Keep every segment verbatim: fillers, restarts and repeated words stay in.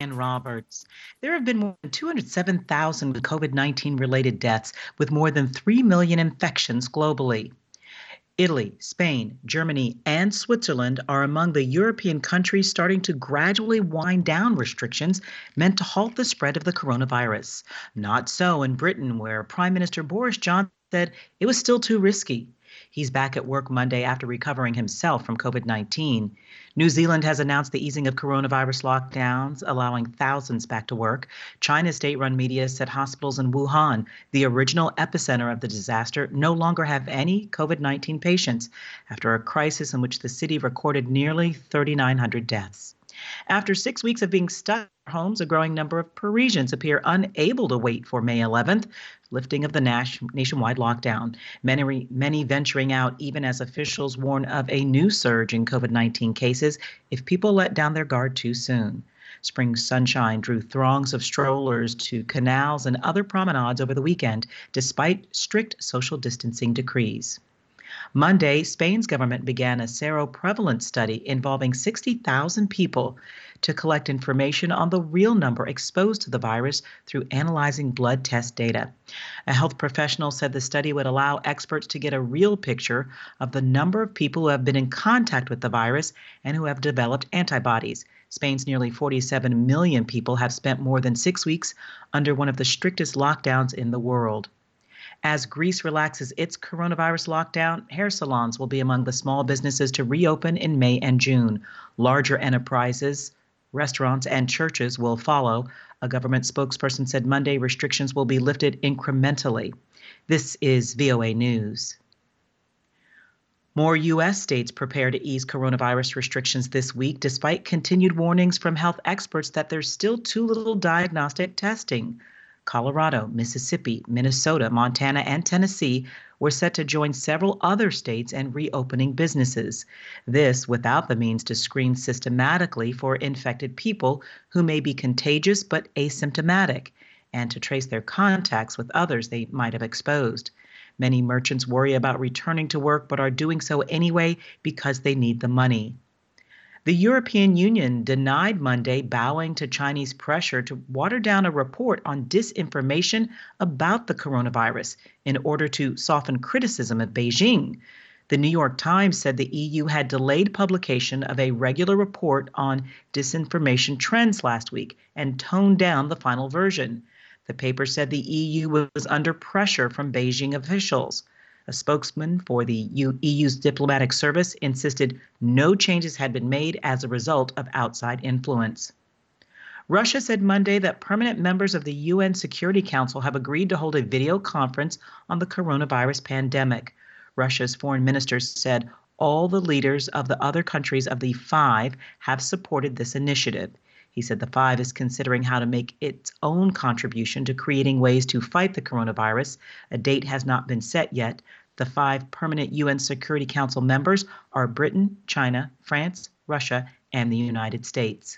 And Roberts. There have been more than two hundred seven thousand COVID nineteen related deaths, with more than three million infections globally. Italy, Spain, Germany, and Switzerland are among the European countries starting to gradually wind down restrictions meant to halt the spread of the coronavirus. Not so in Britain, where Prime Minister Boris Johnson said it was still too risky. He's back at work Monday after recovering himself from COVID nineteen. New Zealand has announced the easing of coronavirus lockdowns, allowing thousands back to work. China's state-run media said hospitals in Wuhan, the original epicenter of the disaster, no longer have any COVID nineteen patients after a crisis in which the city recorded nearly three thousand nine hundred deaths. After six weeks of being stuck in their homes, a growing number of Parisians appear unable to wait for May eleventh, lifting of the nationwide lockdown. Many, many venturing out even as officials warn of a new surge in COVID nineteen cases if people let down their guard too soon. Spring sunshine drew throngs of strollers to canals and other promenades over the weekend, despite strict social distancing decrees. Monday, Spain's government began a seroprevalence study involving sixty thousand people to collect information on the real number exposed to the virus through analyzing blood test data. A health professional said the study would allow experts to get a real picture of the number of people who have been in contact with the virus and who have developed antibodies. Spain's nearly forty-seven million people have spent more than six weeks under one of the strictest lockdowns in the world. As Greece relaxes its coronavirus lockdown, hair salons will be among the small businesses to reopen in May and June. Larger enterprises, restaurants, and churches will follow. A government spokesperson said Monday restrictions will be lifted incrementally. This is V O A News. More U S states prepare to ease coronavirus restrictions this week, despite continued warnings from health experts that there's still too little diagnostic testing. Colorado, Mississippi, Minnesota, Montana, and Tennessee were set to join several other states in reopening businesses. This without the means to screen systematically for infected people who may be contagious but asymptomatic, and to trace their contacts with others they might have exposed. Many merchants worry about returning to work but are doing so anyway because they need the money. The European Union denied Monday, bowing to Chinese pressure to water down a report on disinformation about the coronavirus in order to soften criticism of Beijing. The New York Times said the E U had delayed publication of a regular report on disinformation trends last week and toned down the final version. The paper said the E U was under pressure from Beijing officials. A spokesman for the E U's diplomatic service insisted no changes had been made as a result of outside influence. Russia said Monday that permanent members of the U N Security Council have agreed to hold a video conference on the coronavirus pandemic. Russia's foreign minister said all the leaders of the other countries of the five have supported this initiative. He said the five is considering how to make its own contribution to creating ways to fight the coronavirus. A date has not been set yet. The five permanent U N Security Council members are Britain, China, France, Russia, and the United States.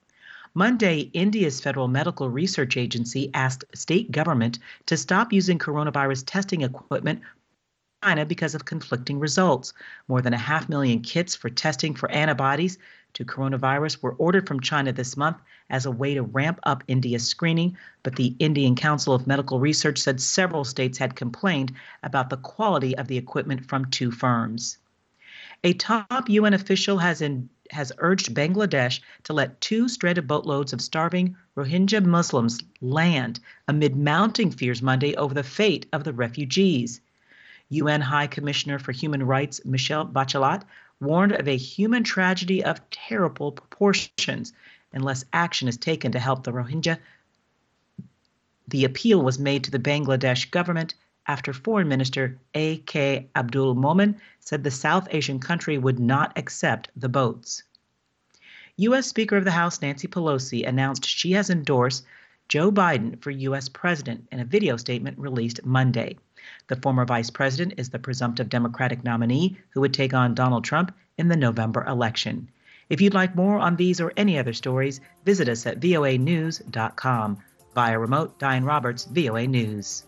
Monday, India's Federal Medical Research Agency asked state government to stop using coronavirus testing equipment in China because of conflicting results. More than a half million kits for testing for antibodies to coronavirus were ordered from China this month as a way to ramp up India's screening, but the Indian Council of Medical Research said several states had complained about the quality of the equipment from two firms. A top U N official has in, has urged Bangladesh to let two stranded boatloads of starving Rohingya Muslims land amid mounting fears Monday over the fate of the refugees. U N High Commissioner for Human Rights Michelle Bachelet warned of a human tragedy of terrible proportions unless action is taken to help the Rohingya. The appeal was made to the Bangladesh government after Foreign Minister A K Abdul Momen said the South Asian country would not accept the boats. U S Speaker of the House Nancy Pelosi announced she has endorsed Joe Biden for U S president in a video statement released Monday. The former vice president is the presumptive Democratic nominee who would take on Donald Trump in the November election. If you'd like more on these or any other stories, visit us at V O A news dot com. Via remote, Diane Roberts, V O A News.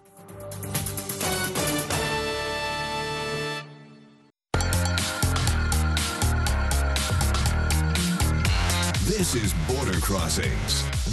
This This is Border Crossings